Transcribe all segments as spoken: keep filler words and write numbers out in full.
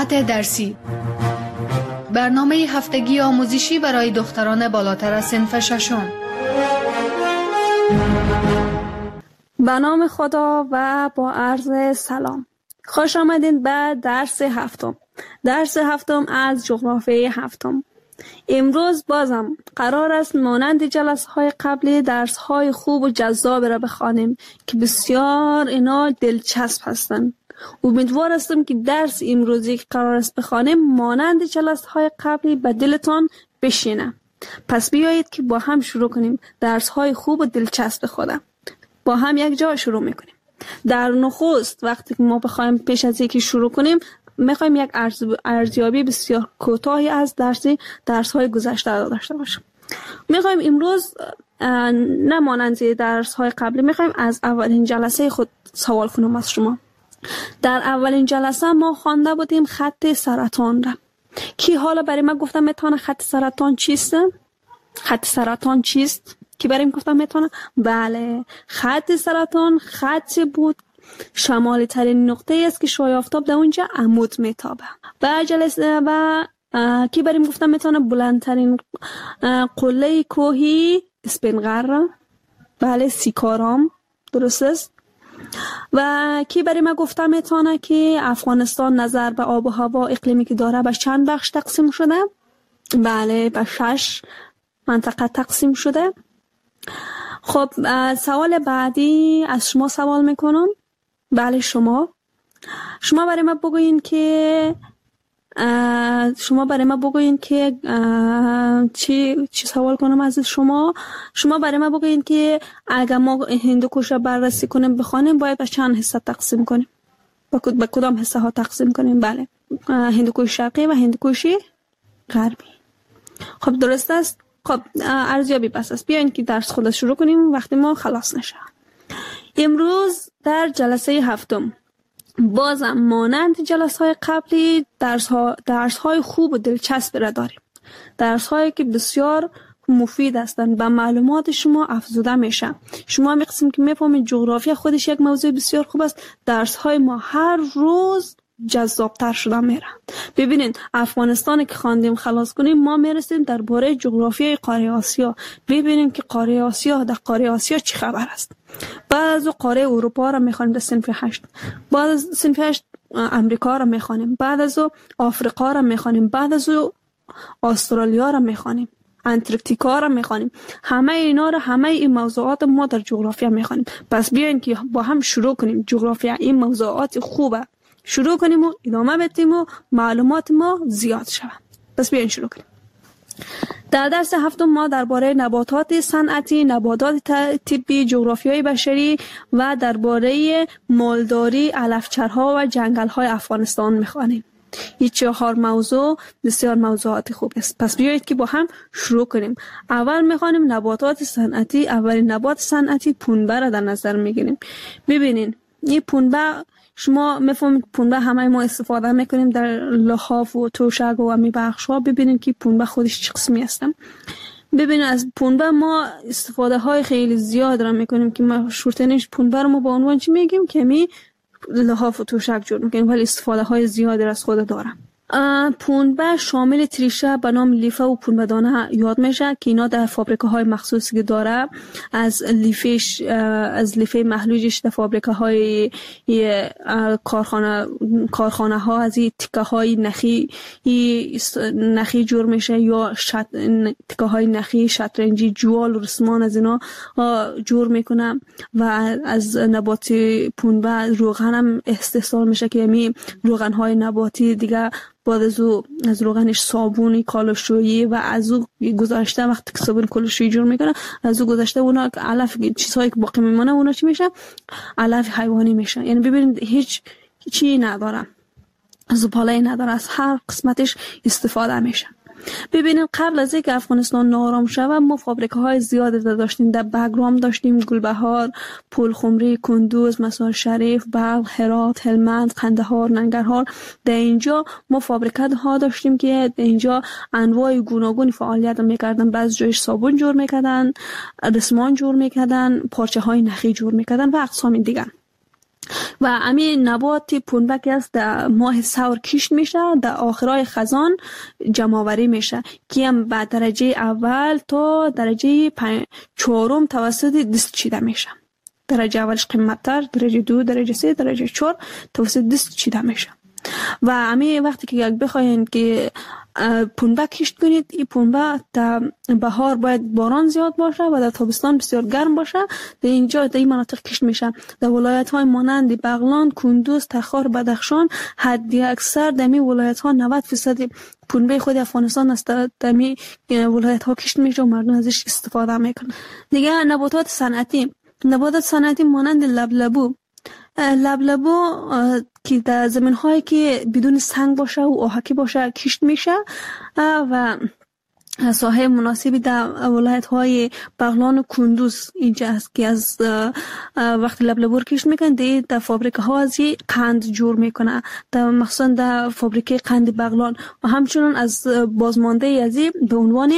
ساعت درسی، برنامه هفتگی آموزشی برای دختران بالاتر از صنف ششم. به نام خدا و با عرض سلام. خوش آمدین به درس هفتم. درس هفتم از جغرافیای هفتم. امروز بازم قرار است مانند جلسه های قبلی درس های خوب و جذاب را بخوانیم که بسیار اینا دلچسب هستند. امیدوار هستم که درس امروزی که قرار است بخوانیم مانند جلسه های قبلی به دلتان بشینه. پس بیایید که با هم شروع کنیم درس های خوب و دلچسب خودم. با هم یک جا شروع میکنیم. در نخست وقتی که ما بخوایم پیش از اینکه شروع کنیم میخوایم یک ارزیابی بسیار کوتاهی از درسی درس های گذشته داشته باشیم. میخوایم امروز نه مانند درس های قبلی، میخوایم از اولین جلسه خود سوال کنم از شما. در اولین جلسه ما خوانده بودیم خط سرطان را. کی حالا برای ما گفتم میتونه خط سرطان چیست؟ خط سرطان چیست؟ کی برای ما گفتم میتونه؟ بله، خط سرطان خط بود شمالی ترین نقطه است که شعاع آفتاب در اونجا عمود میتابه. و جلسه و کی برای ما گفتم میتونه بلندترین قله کوهی اسپنغر، بله سیکارام، درست است. و کی برای ما گفتم میتونه که افغانستان نظر به آب و هوا اقلیمی که داره به چند بخش تقسیم شده؟ بله، به شش منطقه تقسیم شده. خب سوال بعدی از شما سوال میکنم. بله شما شما برای ما بگوین که شما برای ما بگوین که چی چی سوال کنم از شما. شما برای ما بگوین که اگر ما هندوکش را بررسی کنیم بخوانیم باید به چند حصه تقسیم کنیم؟ به کدام حصه ها تقسیم کنیم؟ بله، هندوکش شرقی و هندوکش غربی. خب درست است. خب ارزیابی بس است. بیاین که درس خود شروع کنیم وقتی ما خلاص نشه. امروز در جلسه هفتم بازم مانند جلسه های قبلی درس ها درس های خوب و دلچسب را داریم. درس هایی که بسیار مفید هستند، به معلومات شما افزوده میشه. شما می قسم که میفهمید جغرافیا خودش یک موضوع بسیار خوب است. درس های ما هر روز جذابتر شده میره. ببینین افغانستان که خواندیم خلاص کنیم ما میرسیم درباره جغرافیای قاره آسیا. ببینیم که قاره آسیا در قاره آسیا چی خبر است. بعد از قاره اروپا را میخوانیم در صنف هشت. بعد از صنف هشت امریکا را میخوانیم. بعد از آفریقا را میخوانیم. بعد از استرالیا را میخوانیم. انتارکتیکا را میخوانیم. همه اینا را همه این موضوعات ما در جغرافیا میخوانیم. پس بیاین که با هم شروع کنیم. جغرافیا این موضوعات خوبه. شروع کنیم و ادامه بدیم و معلومات ما زیاد شود. پس بیاین شروع کنیم. در درس هفتم ما درباره نباتات صنعتی، نباتات طبی، جغرافیای بشری و درباره مالداری، علفچرها و جنگل‌های افغانستان می‌خوانیم. این چهار موضوع بسیار موضوعات خوب است. پس بیایید که با هم شروع کنیم. اول می‌خوانیم نباتات صنعتی. اولین نبات صنعتی پنبه را در نظر می‌گیریم. ببینین این پنبه شما میفهمید پنبه همه ما استفاده میکنیم در لحاف و توشک و امی بخش ها. ببینید که پنبه خودش چه قسمی هستم. ببینید از پنبه ما استفاده های خیلی زیاد را میکنیم که ما شورتنش پنبه رو ما با عنوان چی میگیم که می لحاف و توشک جور میکنیم، ولی استفاده های زیادی را از خود داره. پنبه شامل تریشه به نام لیفه و پنبه دانه یاد میشه که اینا در فابریکه های مخصوصی که داره از لیفش از لیفه محلوجش در فابریکه های کارخانه کارخانه ها از این تکه های نخی نخی جور میشه یا شط... تکه های نخی شطرنجی جوال و رسمان از اینا جور میکنه. و از نبات پنبه روغن هم استحصال میشه که یعنی روغن های نباتی دیگه بعد از او از روغنش صابونی کالوشویی و از او گذاشته وقتی که صابون کالوشویی جور میکنه از او گذاشته اونا علف چیزهایی که باقی میمونه اونا چی میشه؟ علف حیوانی میشه. یعنی ببینید هیچ چی نداره، زباله نداره، از هر قسمتش استفاده میشه. ببینید قبل از اینکه افغانستان ناآرام شود ما فابریکه های زیادی داشتیم. در بگرام داشتیم، گلبهار، پلخمری، کندوز، مزار شریف، بلخ، هرات، هلمند، قندهار، ننگرهار. در اینجا ما فابریکه ها داشتیم که در اینجا انواع گوناگون فعالیت میکردن. بعضی جایش صابون جور میکردن، رسمان جور میکردن، پارچه های نخی جور میکردن و اقسام دیگر. و همین نبات پنبه که است در ماه ثور کشت میشه، در آخرای خزان جمع آوری میشه که هم به درجه اول تا درجه چهارم توسط دست چیده میشه. درجه اولش قیمت‌تر، درجه دو، درجه سه، درجه چهار توسط دست چیده میشه. و همین وقتی که یک بخواین که پنبه کشت کنید، این پنبه در بهار باید باران زیاد باشه و در تابستان بسیار گرم باشه. در اینجا در این مناطق کشت میشه. در ولایت های مانند بغلان، کندوز، تخار، بدخشان حدی اکثر در این ولایت ها نود درصد پنبه خود افغانستان است در این ولایت ها کشت میشه و مردم ازش استفاده میکنن. دیگه نباتات صنعتی، نباتات صنعتی مانند لبلبو لبلبو که در زمین هایی که بدون سنگ باشه و آهکی باشه کشت میشه و ساحه مناسبی در ولایت های بغلان و کندوز اینجا است که از وقتی لبلبو کشت میکنن در در فابریکه ها از قند جور میکنه، در مخصوصا در فابریکه قند بغلان و همچنین از بازمانده از به عنوان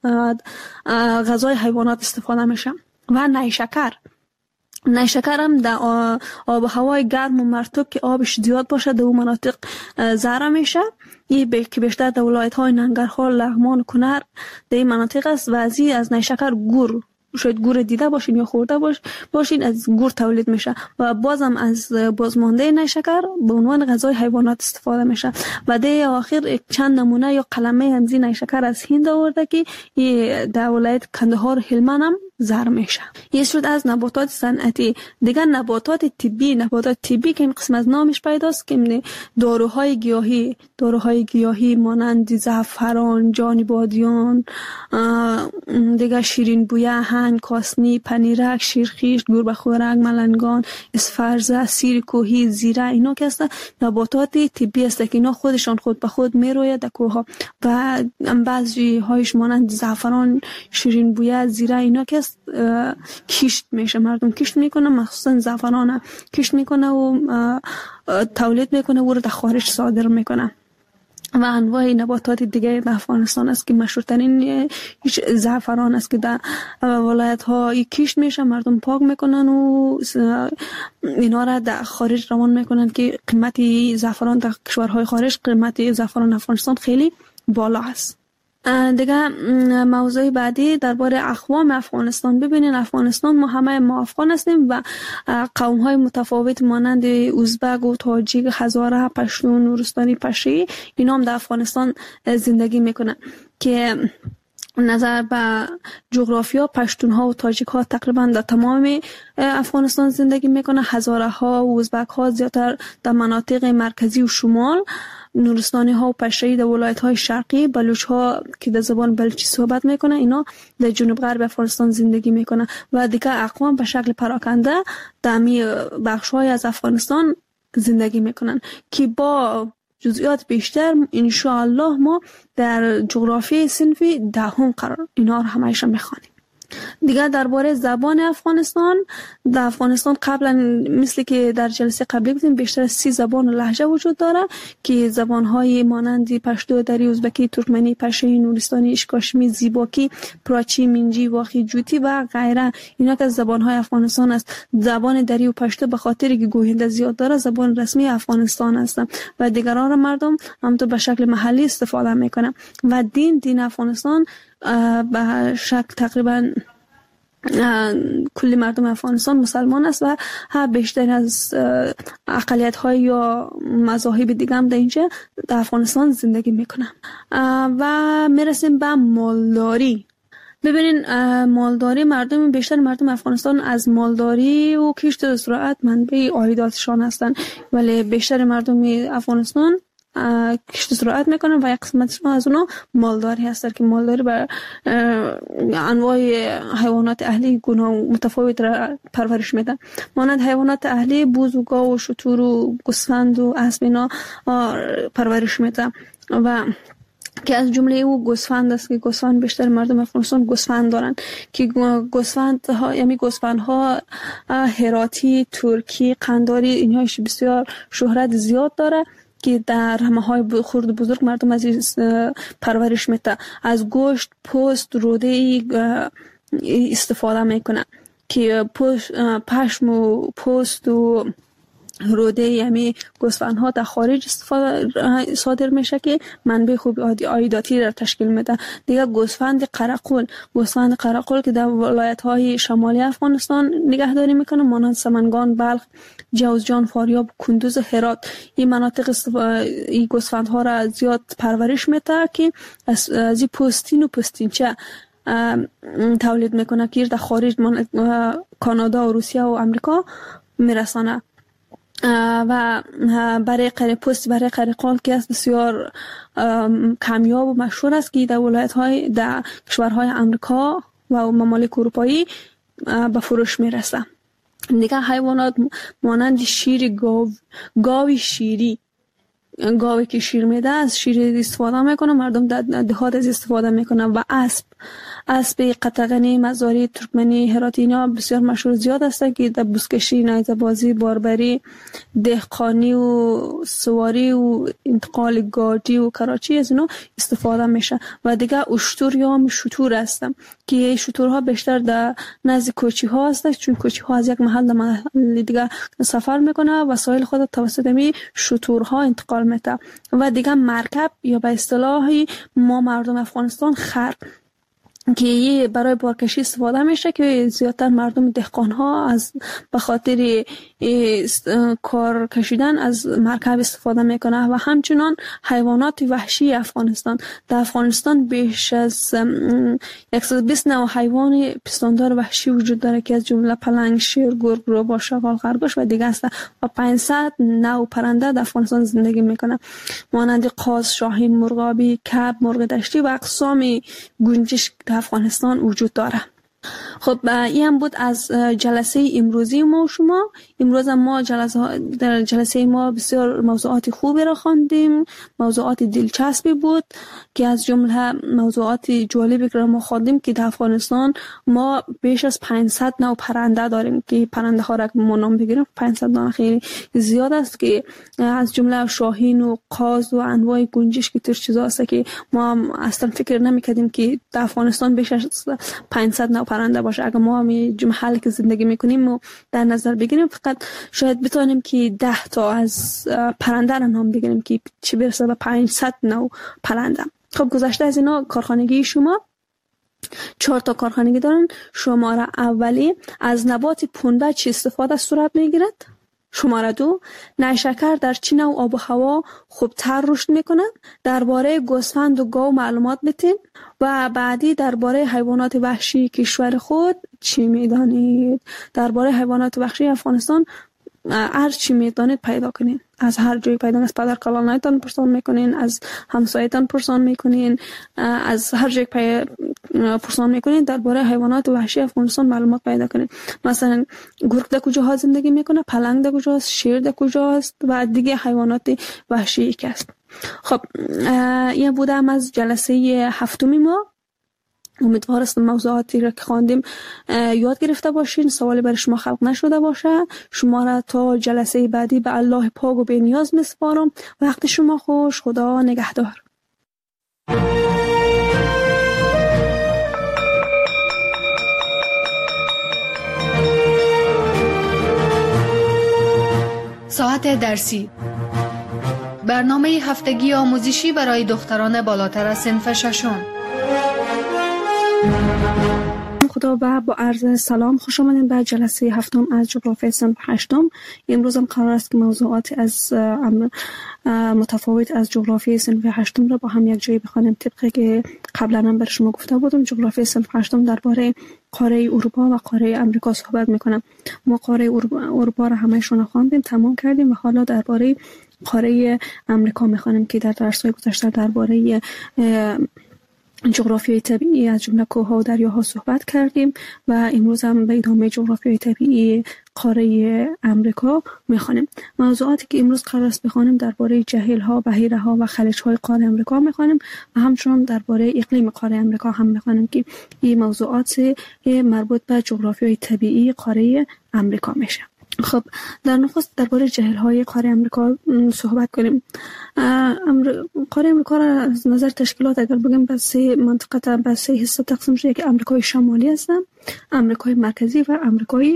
غذای حیوانات استفاده میشه. و نیشکر نیشکر هم در آب و هوای گرم و مرطوب که آبش زیاد باشه در اون مناطق زرع میشه. این که بیشتر در ولایت های ننگرهار، لغمان و کنر در این مناطق است و از این از نیشکر گور، شاید گور دیده باشین یا خورده باش باشین، از گور تولید میشه و بازم از بازمانده نیشکر به عنوان غذای حیوانات استفاده میشه. و در آخر چند نمونه یا قلمه همزی نیشکر از هند آورده که در ولایت کندهار هلمند هم زرع میشه. این شد از نباتات صنعتی. دیگر نباتات طبی، نباتات طبی که این قسم از نامش پیداست که داروهای گیاهی، داروهای گیاهی مانند زعفران، جان بادیان، دیگر شیرین بویه، هنگ، کاسنی، پنیرک، شیرخیش، گربه خوارک، ملنگان، اسفرزه، سیر کوهی، زیره، اینا که است نباتات طبی است که اینا خودشان خود به خود میروید در کوه و بعضی هایش مانند زعفران، شیرین بویه، زیره، اینا که کشت میشه، مردم کشت میکنه، مخصوصا زعفران کشت میکنه و تولید میکنه و رو در خارج صادر میکنه. و انواع نباتات دیگه در افغانستان است که مشهورترین زعفران است که در ولایت ها کشت میشه، مردم پاک میکنن و اینا را در خارج روان میکنن که قیمت زعفران در کشورهای خارج، قیمت زعفران افغانستان خیلی بالا است. دیگه موضوع بعدی درباره اقوام افغانستان. ببینین افغانستان ما همه ما افغان هستیم و قوم های متفاوت مانند ازبک و تاجیک، هزاره، پشتون، نورستانی، پشی اینا هم در افغانستان زندگی میکنن که نظر به جغرافیا پشتون ها و تاجیک ها تقریبا در تمام افغانستان زندگی میکنه. هزاره ها و ازبک ها زیادتر در مناطق مرکزی و شمال، نورستانی ها و پشتوی در ولایت های شرقی، بلوچ ها که در زبان بلوچی صحبت میکنه اینا در جنوب غرب افغانستان زندگی میکنه و دیگه اقوام به شکل پراکنده در می بخش های از افغانستان زندگی میکنن که با جزئیات بیشتر انشاءالله ما در جغرافی صنفی دهم قرار اینا رو همایشان میخوانیم. دیگه درباره زبان افغانستان، در افغانستان قبلا مثل که در جلسه قبلی گفتیم بیشتر از سی زبان و لهجه وجود داره که زبانهای مانند پشتو، دری، ازبکی، ترکمنی، پشتوی، نورستانی، اشکاشمی، زیباکی، پراچی، منجی، واخی، جوتی و غیره اینا که زبانهای افغانستان است. زبان دری و پشتو به خاطر که گوینده زیاد داره زبان رسمی افغانستان است و دیگران را مردم همونطور به شکل محلی استفاده میکنه. و دین دین افغانستان به شکل تقریبا کلی مردم افغانستان مسلمان است و ها بیشتر از اقلیت های یا مذاهب دیگه هم در اینجا در افغانستان زندگی میکنن. و میرسیم به مالداری. ببینین مالداری، مردم بیشتر مردم افغانستان از مالداری و کشت و زراعت منبع عایداتشان هستند، ولی بیشتر مردم افغانستان کشت زراعت میکنن و یک قسمتش از اونا مالداری هست که مالداری بر انواع حیوانات اهلی گونه متفاوت را پرورش میدن، مانند حیوانات اهلی بوز و گاو و شتر و گوسفند و اسب اینا پرورش میدن و که از جمله او گوسفند است که گوسفند بیشتر مردم افغانستان گوسفند دارن که گوسفند ها یعنی گوسفند ها هراتی، ترکی، قنداری اینهاش بسیار شهرت زیاد داره که در همه های خرد بزرگ مردم از پرورش میده. از گوشت، پوست، روده استفاده میکنن که پشم و پوست و روده یعنی گوسفندها در خارج استفاده صادر میشه که منبع خوب عایداتی را تشکیل میده. دیگه گوسفند قرقل گوسفند قرقل که در ولایت های شمالی افغانستان نگهداری میکنه، مانند سمنگان، بلخ، جوزجان، فاریاب، کندوز، هرات. این مناطق استف... این گوسفندها را زیاد پرورش میده که از از این پوستین و پوستینچه تولید میکنه که در خارج من... کانادا و روسیه و امریکا میرسانه. و برای قره پوست برای قرقال که است بسیار کمیاب و مشهور است که در ولایت های در کشورهای امریکا و ممالک اروپایی به فروش میرسه. دیگه حیوانات مانند شیر گاو گاوی شیری گاوی که شیر میده از شیر استفاده میکنه، مردم در دهات از استفاده میکنه. و اسب اسب قطغنی، مزاری، ترکمنی، هراتی اینا بسیار مشهور زیاد هستند که در بزکشی، نیزه‌بازی، باربری، دهقانی و سواری و انتقال گاردی و کراچی از اینا استفاده میشه. و دیگه اشتر یا شتور هستن که شتورها بیشتر در نزد کوچی ها هستند، چون کوچی ها از یک محل به محل دیگه سفر میکنه و وسایل خود توسط می شتورها انتقال میده. و دیگه مرکب یا به اصطلاح ما مردم افغانستان خر که برای بارکشی استفاده میشه که زیادتر مردم دهقان ها از به خاطر کار کشیدن از مرکب استفاده میکنه. و همچنان حیوانات وحشی افغانستان، در افغانستان بیش از صد و بیست نوع حیوان پستاندار وحشی وجود داره که از جمله پلنگ، شیر، گرگ، روباه، شغال، خرگوش و دیگه است. و پانصد نوع پرنده در افغانستان زندگی میکنه، مانند قاز، شاهین، مرغابی، کب، مرغ دشتی و اقسام گنجشک در افغانستان وجود داره. خب این هم بود از جلسه امروزی ما و شما. امروز ما جلسه در جلسه ما بسیار موضوعات خوبی را خواندیم، موضوعات دلچسبی بود که از جمله موضوعات جالبی که ما خواندیم که در افغانستان ما بیش از پانصد نوع پرنده داریم که پرنده ها را ما نام بگیریم پانصد نوع خیلی زیاد است که از جمله شاهین و قاز و انواع گنجشک که تر چیزا است که ما اصلا فکر نمی‌کردیم که در افغانستان بیش از پانصد نوع پرنده باشه. اگر ما همین محلی که زندگی میکنیم و در نظر بگیریم فقط شاید بتونیم که ده تا از پرنده را نام بگیریم که چه برسه به پانصد نوع پرنده. خب گذشته از اینا کارخانگی شما چهار تا کارخانگی دارن. شماره اولی از نبات پنبه چه استفاده صورت میگیرد؟ شماره دو نیشکر در چه نوع آب و هوا خوبتر رشد میکنه؟ درباره گوسفند و گاو معلومات بدین. و بعدی درباره حیوانات وحشی کشور خود چی میدانید؟ درباره حیوانات وحشی افغانستان هر چی میدانید پیدا کنین، از هر جایی پیدا، از پدر کلانایتان پرسان میکنین، از همسایتان پرسان میکنین، از هر جایی پرسان میکنین درباره حیوانات وحشی افغانستان معلومات پیدا کنین. مثلا گرگ در کجاها زندگی میکنه، پلنگ در کجاست، شیر در کجاست و دیگه حیوانات وحشی که است. خب این بودم از جلسه هفتمی ما. امیدوار هستم موضوعاتی را که خواندیم یاد گرفته باشین، سوالی برای شما خلق نشده باشه. شما را تا جلسه بعدی به الله پاک و بی‌نیاز میسپارم. وقت شما خوش. خدا نگهدار. ساعت درسی، برنامه هفتگی آموزشی برای دختران بالاتر از صنف ششم. خدا و با عرض سلام خوش آمدین به جلسه هفتم از جغرافیای صنف هشتم. امروز هم قرار است که موضوعات از متفاوت از جغرافیای صنف هشتم را با هم یک جایی بخوانیم. طبقی که قبلا هم بر شما گفته بودم جغرافیای صنف هشتم درباره قاره اروپا و قاره امریکا صحبت میکنم. ما قاره اروپا را همه‌شون خواندیم، تمام کردیم و حالا درباره قاره امریکا میخوانیم که در درس‌های گذشته درباره جغرافیای طبیعی از جمله کوه‌ها و دریاها صحبت کردیم و امروز هم به ادامه جغرافیای طبیعی قاره امریکا میخوانیم. موضوعاتی که امروز قرار است بخوانیم درباره جهیل‌ها، بحیره‌ها و خلیج‌های قاره امریکا میخوانیم و همچنین درباره اقلیم قاره امریکا هم میخوانیم که این موضوعات مربوط به جغرافیای طبیعی قاره امریکا میشه. خب در نخست درباره جهیل‌های قاره امریکا صحبت کنیم. قاره امریکا را از نظر تشکیلات اگر بگیم به سه منطقه به سه حصه تقسیم شده که امریکای شمالی هستن، امریکای مرکزی و امریکای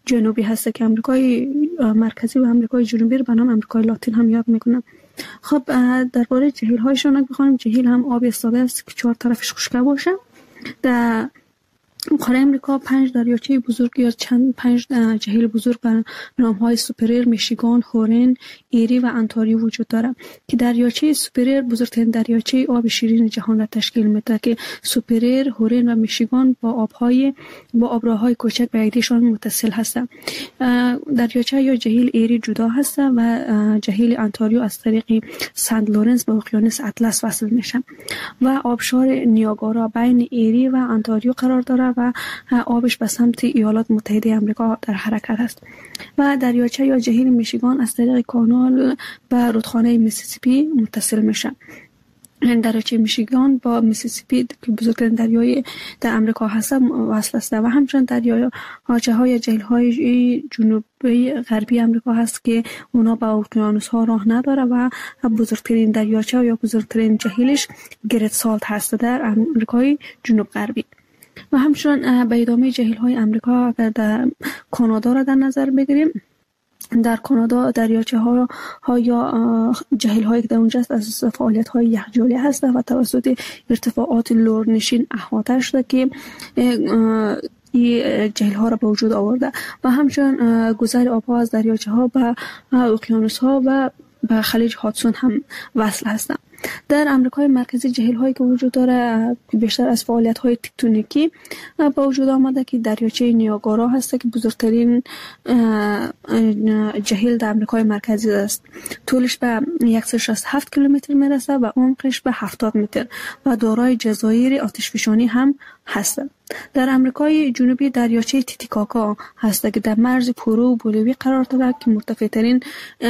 جنوبی هست که آمریکای مرکزی و آمریکای جنوبی رو به نام آمریکای لاتین هم یاد میکنن. خب درباره جهیل هایشون اگه بخوایم، جهیل هم آب ایستاده است که چهار طرفش خشک باشه. در قاره امریکا پنج دریاچه بزرگ یا چند پنج جهیل بزرگ به نام های سوپریر، میشیگان، هورن، ایری و انتاریو وجود دارد که دریاچه سوپریر بزرگترین دریاچه آب شیرین جهان را تشکیل میده که سوپریر، هورن و میشیگان با آبهای با آبراهای کوچک به یکدیشان متصل هستند. دریاچه یا جهیل ایری جدا هست و جهیل انتاریو از طریق سنت لورنس به اقیانوس اطلس وصل میشه و آبشار نیاگارا بین ایری و انتاریو قرار دارد و آبش به سمت ایالات متحده آمریکا در حرکت است. و دریاچه یا جهیل میشیگان از طریق کانال به رودخانه میسیسیپی متصل میشه. دریاچه میشیگان با میسیسیپی که بزرگترین دریای در آمریکا هست وصل است و همچنین دریاچه های جهیل های جنوبی غربی آمریکا هست که اونا با اقیانوس ها راه نداره و بزرگترین دریاچه یا بزرگترین جهیلش گرت سالت هست در آمریکای جنوب غربی. و همچنین به ادامه جهیل های آمریکا اگر در کانادا را در نظر بگیریم، در کانادا دریاچه ها, ها یا جهیل هایی که در اونجا است از فعالیت های یخچالی هست و توسط ارتفاعات لورنشین احاطه شده که این جهیل ها را به وجود آورده و همچنین گذر آب ها از دریاچه ها به اقیانوس ها و به خلیج هادسون هم وصل هستند. در آمریکای مرکزی جهیل هایی که وجود داره بیشتر از فعالیت های تکتونیکی با وجود آمده که دریاچه نیاگارا هست که بزرگترین جهیل در آمریکای مرکزی است. طولش به صد و شصت و هفت کیلومتر میرسه و عمقش به هفتاد متر و دارای جزایر آتشفشانی هم هست. در آمریکای جنوبی دریاچه تیتیکاکا هست که در مرز پرو و بولیوی قرار دارد که مرتفع ترین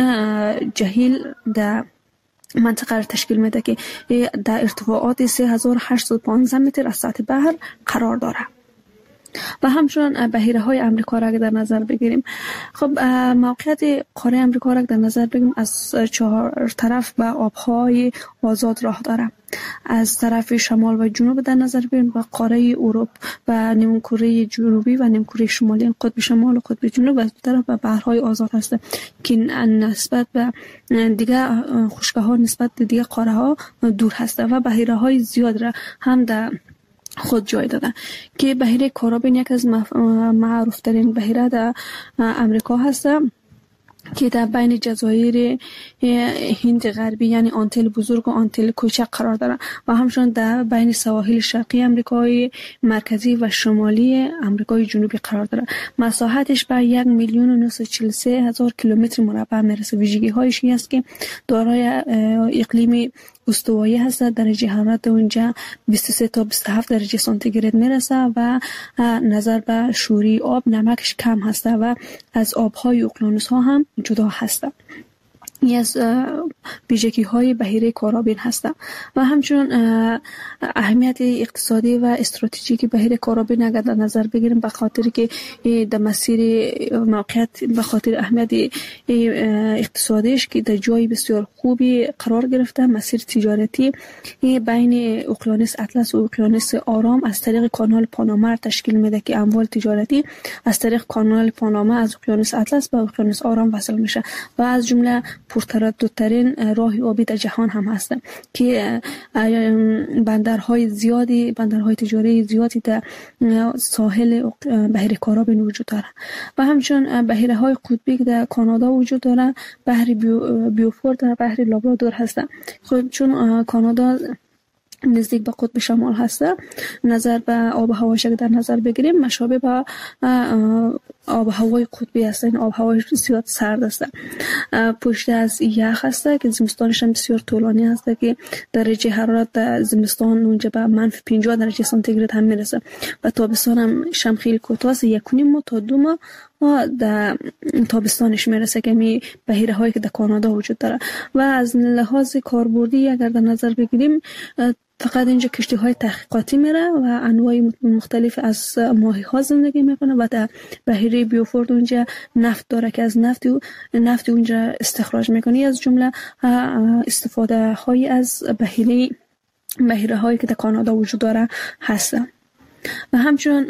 جهیل در منطقه را تشکیل میده که در ارتفاعات سه هزار و هشتصد و پانزده متر از سطح بحر قرار داره. و همچنین بحیره های امریکا را در نظر بگیریم. خب موقعیت قاره امریکا را در نظر بگیریم از چهار طرف به آبهای آزاد راه داره. از طرف شمال و جنوب در نظر بگیریم و قاره اروپا و نیمکره جنوبی و نیمکره شمالی، قطب شمال و قطب جنوب و از طرف به بحرهای آزاد هست که نسبت به دیگه خشکه ها نسبت به دیگه قاره ها دور هست و بحیره های زیاد را هم در خود جای دادن که بحیره کارابین یک از معروف ترین بحیره در امریکا هست که در بین جزایر هند غربی یعنی آنتیل بزرگ و آنتیل کوچک قرار دارد و همچنین در بین سواحل شرقی آمریکای مرکزی و شمالی آمریکای جنوبی قرار دارد. مساحتش به یک میلیون و نهصد و چهل و سه هزار کیلومتر مربع میرسه. ویژگی هایش این است که دارای اقلیم استوایی هست. درجه حرارت اونجا بیست و سه تا بیست و هفت درجه سانتیگراد میرسه و نظر به شوری آب نمکش کم هست و از آبهای اقیانوس ها هم جدا هست. این از ویژگی های بحیره کارابین هست و همچنین اهمیت اقتصادی و استراتژیک بحیره کارابین اگر در نظر بگیریم به خاطر که در مسیر موقعیت به خاطر اهمیت اقتصادیش که در جای بسیار خوبی قرار گرفته، مسیر تجارتی بین اقیانوس اطلس و اقیانوس آرام از طریق کانال پاناما تشکیل میده که اموال تجارتی از طریق کانال پاناما از اقیانوس اطلس به اقیانوس آرام وصل میشه و از جمله پرترددترین راه آبی در جهان هم هست که بندرهای زیادی بندرهای تجاری زیادی در ساحل بحیره کارابین وجود داره و همچنین بحیره های قطبی که در کانادا وجود داره، بحر بیو بیوفورد و بحر لابرادور هست. خب چون کانادا نزدیک به قطب شمال هست، نظر به آب و هواش در نظر بگیریم مشابه به آب و هوای قطبی است. این آب و هوای زیاد سرد است، پشت از یخ است که زمستانش هم بسیار طولانی است که درجه حرارت در زمستان اونجا به منفی پنجاه درجه سانتیگراد هم میرسه و تابستان هم شم خیلی کوتاه است، یک و نیم ماه تا دو ماه در تابستانش میرسه که می بحیره هایی که در کانادا وجود داره. و از لحاظ کاربردی اگر در نظر بگیریم فقط اینجا کشتی های تحقیقاتی میره و انواع مختلف از ماهی ها زندگی میکنه و در بحیره بیوفورد اونجا نفت داره که از نفت نفت اونجا استخراج میکنه. از جمله استفاده های از بحیره بحیره هایی که در کانادا وجود داره هست. و همچنین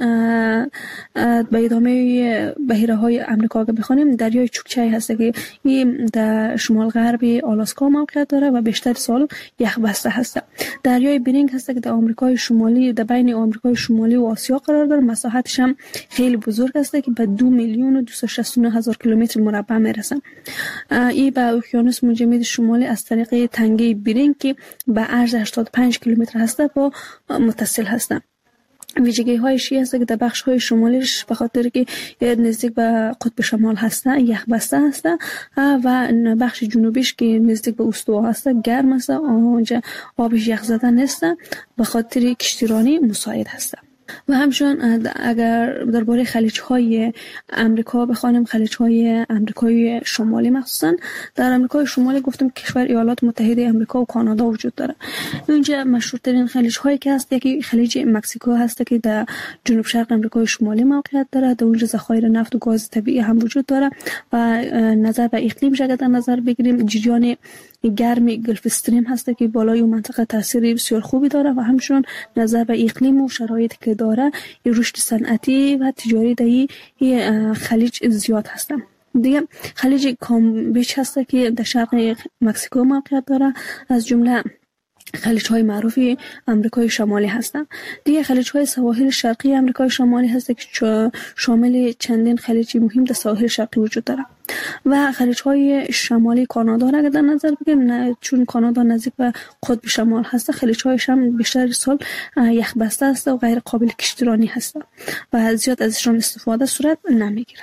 به ادامه بحیره های امریکا که بخوانیم، دریای چوکچه هست که این در شمال غربی آلاسکا موقعیت داره و بیشتر سال یخ بسته هست. دریای برینگ هست که در آمریکای شمالی، در بین آمریکای شمالی و آسیا قرار داره. مساحتش هم خیلی بزرگ است که به دو میلیون و دویست و شصت و نه هزار کیلومتر مربع میرسه. این به اقیانوس مجمد شمالی از طریق تنگه برینگ که به عرض هشتاد و پنج کیلومتر هست با متصل هست. ویژگی هایش هست که در بخش های شمالیش به خاطر که نزدیک به قطب شمال هسته، یخ بسته هسته و بخش جنوبیش که نزدیک به استوا هسته گرم هسته، آنجا آبش یخ زده نیست، به خاطر کشتیرانی مساعد هسته. و همچنین اگر درباره خلیج‌های امریکا بخوانیم، خلیج‌های آمریکای شمالی مخصوصا در آمریکای شمالی گفتم کشور ایالات متحده آمریکا و کانادا وجود داره. اینجا مشهورترین خلیج‌هایی که هست یکی خلیج مکزیکو هست که در جنوب شرق آمریکای شمالی موقعیت داره. در اونجا ذخایر نفت و گاز طبیعی هم وجود داره و نظر به اقلیم اگر در نظر بگیریم، جریان گرمی گلف استریم هست که بالای اون منطقه تاثیر بسیار خوبی داره و همچنین نظر به اقلیم و شرایطی که داره رشد صنعتی و تجاری در این خلیج زیاد هست. دیگه خلیج کامبیچ هست که در شرق مکزیکو موقعیت داره، از جمله خلیج‌های معروفی آمریکای شمالی هستند. دیگه خلیج‌های سواحل شرقی آمریکای شمالی هست که شامل چندین خلیج مهم در سواحل شرقی وجود داره. و خلیج‌های شمالی کانادا را در نظر بگیریم، چون کانادا نزدیک به قطب شمال هست، خلیج‌هایش هم بیشتر سال یخ بسته است و غیر قابل کشتیرانی هست و زیاد ازشون استفاده صورت نمیگیره.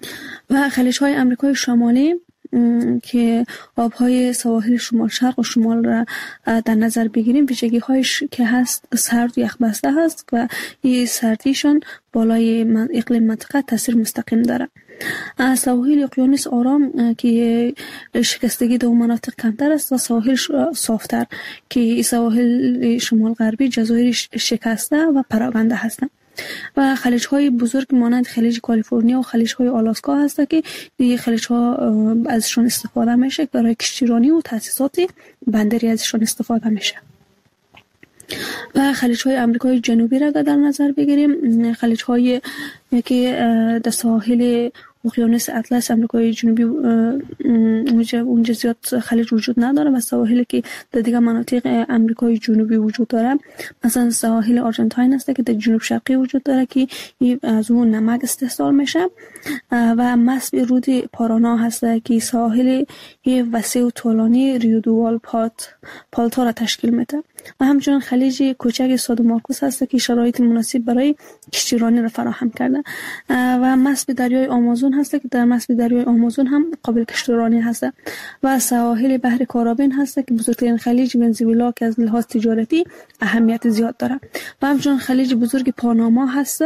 و خلیج‌های آمریکای شمالی که آبهای سواحل شمال شرق و شمال را در نظر بگیریم، ویژگی هایش که هست سرد و یخ بسته هست و این سردیشان بالای اقلیم منطقه تاثیر مستقیم داره. سواحل اقیانوس آرام که شکستگی در مناطق کمتر است و سواحل صافتر که سواحل شمال غربی جزایر شکسته و پراکنده هستند. و خلیج‌های بزرگ مانند خلیج کالیفرنیا و خلیج‌های آلاسکا هست که دیگه خلیج‌ها ازشون استفاده میشه برای کشتیرانی و تأسیسات بندری ازشون استفاده میشه. و خلیج‌های آمریکای جنوبی را در نظر بگیریم، خلیج‌های که در ساحل اقیانوس اطلس آمریکای جنوبی اونجا اونجا زیاد خلیج وجود نداره و سواحلی که در دیگه مناطق آمریکای جنوبی وجود داره، مثلا سواحل آرژانتین هست که در جنوب شرقی وجود داره که از اون نمک استحصال میشه و مسب رود پارانا هست که سواحل وسیع و طولانی ریو دوال پات پالتا را تشکیل میده. و همچنین خلیج کوچک سادو مارکوس هست که شرایط مناسب برای کشتیرانی را فراهم کرده و مسب دریای آمازون هست که در مسب دریای آمازون هم قابل کشتیرانی هست. و سواحل بحر کارابین هست که بزرگترین خلیج ونزوئلا که از لحاظ تجارتی اهمیت زیاد داره. و همچنین خلیج بزرگ پاناما هست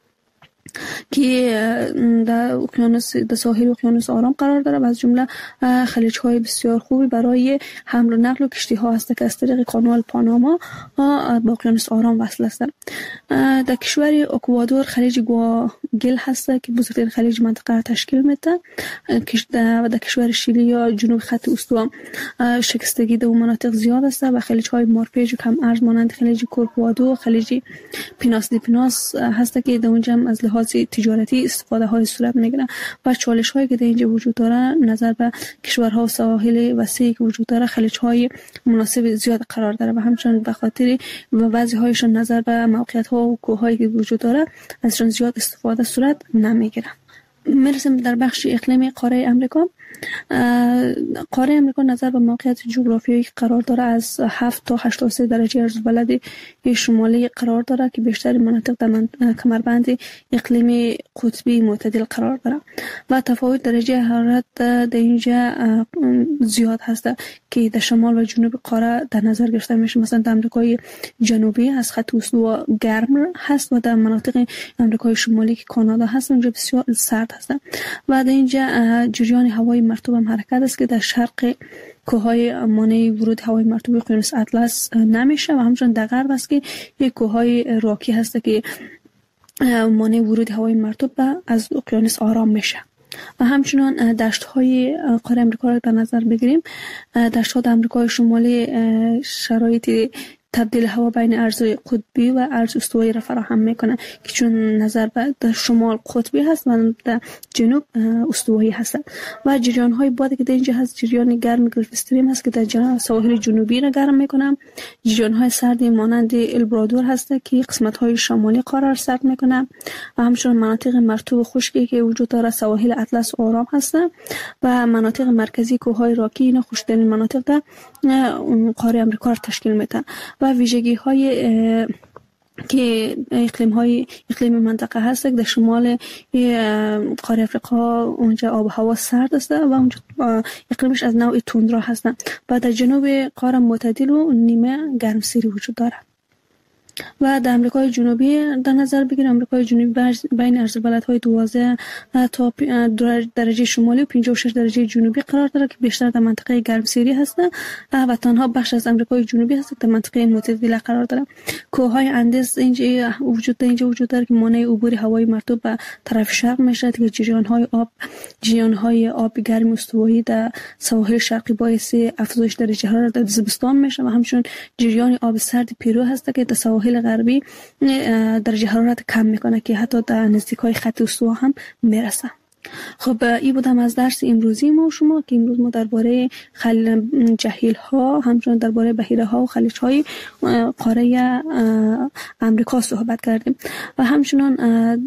که در اقیانوس در ساحل اقیانوس آرام قرار داره و از جمله خلیج‌های بسیار خوبی برای حمل و نقل و کشتی‌ها هست که از طریق کانال پاناما با اقیانوس آرام وصل هستند. در کشور اکوادور خلیج گواگل هست که بزرگترین خلیج منطقه را تشکیل میده و در کشور شیلی یا جنوب خط استوا شکستگی در مناطق زیاد است و خلیج‌های مارپیج و کم ارز مانند خلیج کورکوادو، خلیج پیناس دی پیناس هست که در اونجا از لحاظ تجارتی استفاده های صورت میگیره و چالش هایی که در اینجا وجود داره نظر به کشورها و سواحل وسیعی که وجود داره خلیج های مناسب زیاد قرار داره و همچنین به خاطر وضع هایشون نظر به موقعیت ها و کوه هایی که وجود داره ازشون زیاد استفاده صورت نمیگیره. میرسیم در بخش اقلیم قاره امریکا. قاره امریکا نظر به موقعیت جغرافیایی که قرار داره از هفت تا هشتاد و سه درجه عرض‌البلد شمالی قرار داره که بیشتر مناطق در کمربند اقلیمی قطبی معتدل قرار داره و تفاوت درجه حرارت در اینجا زیاد هست که در شمال و جنوب قاره در نظر گرفته میشه. مثلا در آمریکای جنوبی از خط استوا گرم هست و در مناطق آمریکای شمالی که کانادا هست اونجا بسیار سرد هست و در اینجا جریان هوای مرطوب هم حرکت است که در شرق کوههای مانع ورود هوای مرطوب اقیانوس اطلس نمیشه و همچنین در غرب است که یک کوههای راکی هست که مانع ورود هوای مرطوب از اقیانوس آرام میشه. و همچنین دشت‌های قاره امریکا را در نظر بگیریم، دشت‌ها در آمریکای شمالی شرایط تبدیل هوا بین ارزهای قطبی و ارز استوایی را فراهم میکنه که چون نظر به در شمال قطبی هست و در جنوب استوایی هست. و جریان های بادی که در اینجا هست جریان گرم گلف استریم هست که در سواحل جنوبی را گرم میکنه. جریان های سردی مانند البرادور هست که قسمت های شمالی قاره را سرد میکنه و همچنین مناطق مرطوب و خشکی که وجود داره سواحل اطلس و آرام هست و مناطق مرکزی کوههای راکی اینا خشکترین مناطق در قاره امریکا را تشکیل میدن. و ویژگی های که اقلیم های اقلیم منطقه هست در شمال قاره افریقا اونجا آب و هوا سرد است و اونجا اقلیمش از نوع توندرا هست و در جنوب قاره معتدل و نیمه گرمسیری وجود داره. و در امریکای جنوبی در نظر بگیریم امریکای جنوبی بین عرض‌البلدهای دوازده تا درجه شمالی و پنجاه و شش درجه جنوبی قرار دارد که بیشتر در منطقه گرمسیری هست و تنها بخش از امریکای جنوبی هست که در منطقه معتدل قرار دارد. کوههای اندیز اینجا وجود داره اینجا وجود داره که مانع عبور هوای مرطوب به طرف شرق میشه که جریان‌های آب جریان‌های آب گرم استوایی در سواحل شرقی باعث افزایش درجه حرارت در زمستان میشه و همچنین جریان آب سرد پیرو هست که در سواحل غربی درجه حرارت کم میکنه که حتی در نزدیکای خط استوا هم میرسه. خب این بودم از درس امروزی ما و شما که امروز ما درباره خلیج جهیل ها همچنین درباره بحیره ها و خلیج های قاره امریکا صحبت کردیم و همچنین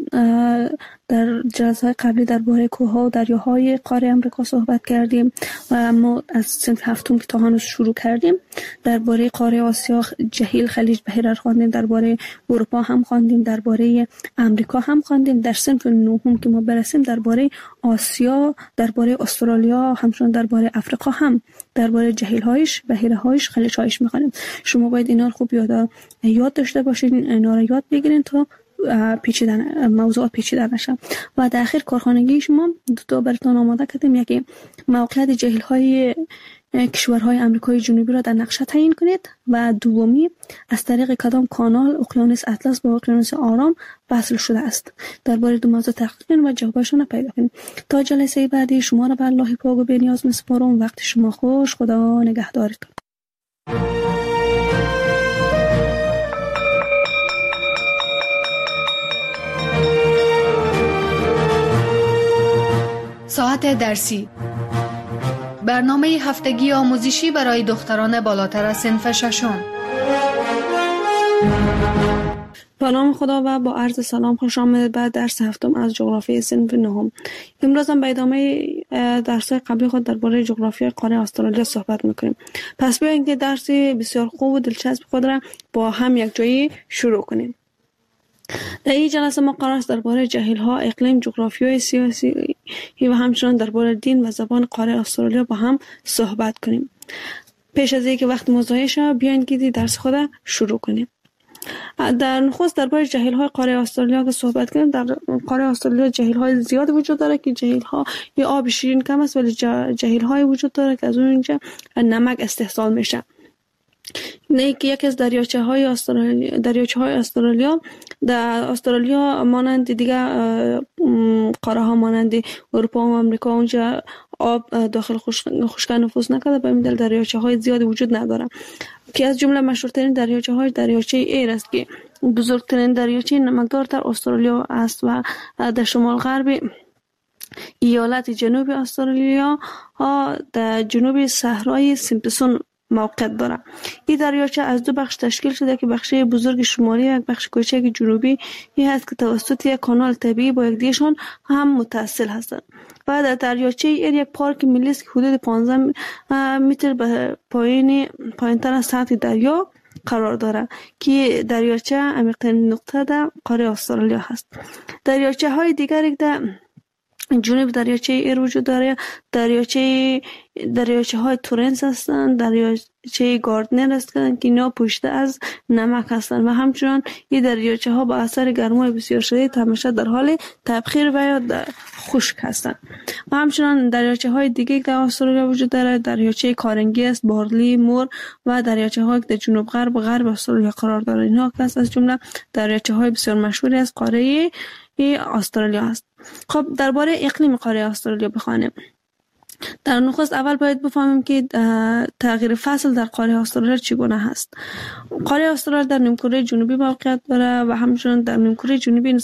در جلسه‌های قبلی درباره کوه‌ها و دریاهای قاره امریکا صحبت کردیم و ما از صنف هفتم که تا هنوز شروع کردیم درباره قاره آسیا جهیل خلیج بحیره خواندیم، درباره اروپا هم خواندیم، درباره امریکا هم خواندیم. در صنف نهم که ما برسیم درباره آسیا، درباره استرالیا، همچنین درباره افریقا هم درباره جهیل‌هایش، بحیره‌هایش، خلیج‌هایش می‌خوانیم. شما باید اینا رو خوب یاد یاد داشته باشین، اینا رو یاد بگیرین تا پیچیدن موضوعات پیچیده نشه. و در اخیر کارخانگی شما دو تا براتون آماده کردیم، یکی موقعیت جهیل‌های کشورهای آمریکای جنوبی را در نقشه تعیین کنید و دومی از طریق کدام کانال اقیانوس اطلس با اقیانوس آرام وصل شده است. درباره دو موضوع تحقیق کنید و جوابشون پیدا کنید. تا جلسه بعدی شما را به الله پاک و بی‌نیاز می‌سپارم. وقت شما خوش. خدا نگهدارتون. ساعت درسی برنامه هفتگی آموزشی برای دختران بالاتر از صنف ششم. به نام خدا و با عرض سلام خوش آمدید به درس هفتم از جغرافی صنف نهم. امروز هم به ادامه درس‌های قبلی خود درباره جغرافی قاره استرالیا صحبت می‌کنیم. پس بیایید که درس بسیار خوب و دلچسب خود را با هم یک جایی شروع کنیم. در این جلسه ما قرار است درباره جهیل‌ها، اقلیم، جغرافیای سیاسی و همچنین درباره دین و زبان قاره استرالیا با هم صحبت کنیم. پیش از اینکه وقت مضایع شود بیاین که درس خود شروع کنیم. در نخست درباره جهیل‌های قاره استرالیا که صحبت کنیم. در قاره استرالیا جهیل‌های زیاد وجود داره که جهیل‌ها یا آب شیرین کم است ولی جهیل‌های وجود داره که از اونجا نمک استحصال میشه. نه که یکی از دریاچه های استرالیا دریاچه های استرالیا در استرالیا مانند دیگه قاره ها مانند اروپا و آمریکا اونجا آب داخل خشک نفوذ نکرده، به این دلیل دریاچه های زیادی وجود نداره که از جمله مشهورترین دریاچه های دریاچه ایر است که بزرگترین دریاچه نمکدار در استرالیا است و در شمال غربی ایالت جنوبی استرالیا ها در جنوب صحرای سیمپسون موقعیت داره. این دریاچه از دو بخش تشکیل شده که بخش بزرگ شمالی و یک بخش کوچک جنوبی این هست که توسط یک کانال طبیعی با یکدیگرشان هم متصل هستند. و در دریاچه ایر یک پارک ملی است که حدود پانزده متر به پایین پایینتر از سطح دریا قرار داره که دریاچه عمیق‌ترین نقطه در قاره استرالیا هست. دریاچه های دیگری در جنوب دریاچه ایر وجود داره. دریاچه دریاچه های تورنس هستند، دریاچه گاردنر هستند که اینا پوشیده از نمک هستند و همچنان این دریاچه ها با اثر گرمای بسیار شدید همیشه در حال تبخیر و یا خشک هستند. و همچنان دریاچه های دیگه در استرالیا وجود داره. دریاچه کارنگی است، بارلی، مور و دریاچه های در جنوب غرب و غرب استرالیا قرار داره. اینها از جمله دریاچه های بسیار مشهوری از قاره استرالیا است. خب درباره اقلیم قاره استرالیا بخوانیم. در نخست اول باید بفهمیم که تغییر فصل در قاره استرالیا چگونه هست. قاره استرالیا در نیمکره جنوبی موقعیت داره و همچنین در نیمکره جنوبی